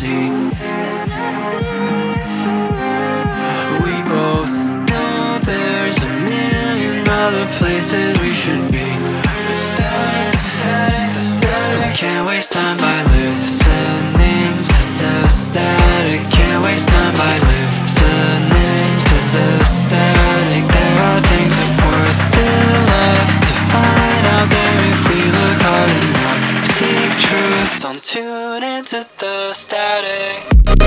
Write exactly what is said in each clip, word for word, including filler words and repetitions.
see. We both know there's a million other places we should be. Can't waste time by listening to the static. Can't waste time by listening to the static. There are things that we're still left to find out there if we look hard enough. Seek truth, don't tune into the static.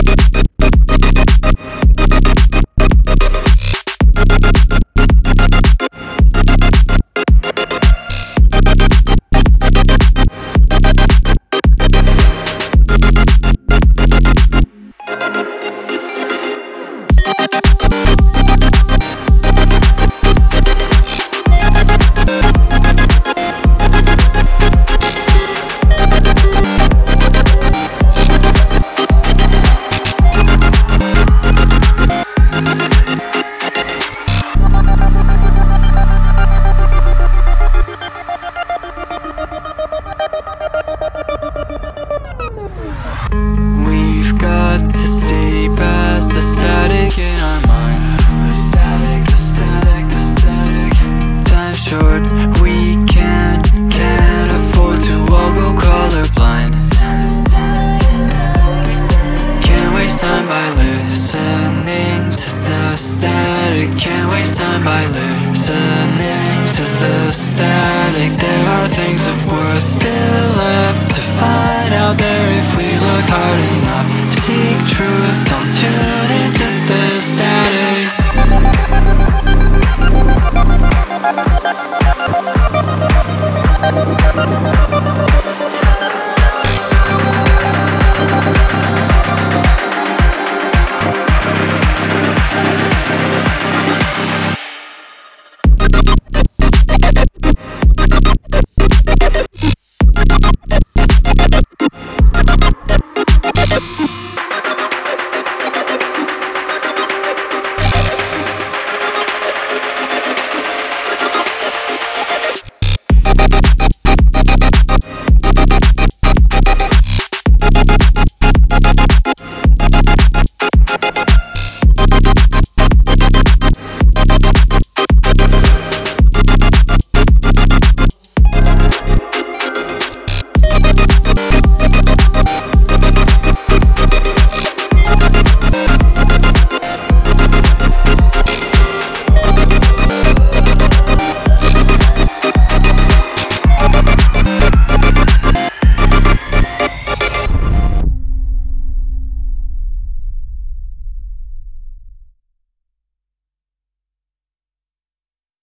We've got to see past the static in our minds. The static, the static, the static. Time's short, we can't, can't afford to all go colorblind. Can't waste time by listening to the static. Can't waste time by listening to the static. There are things that we're still left to find out there if we look hard enough. Seek truth, don't tune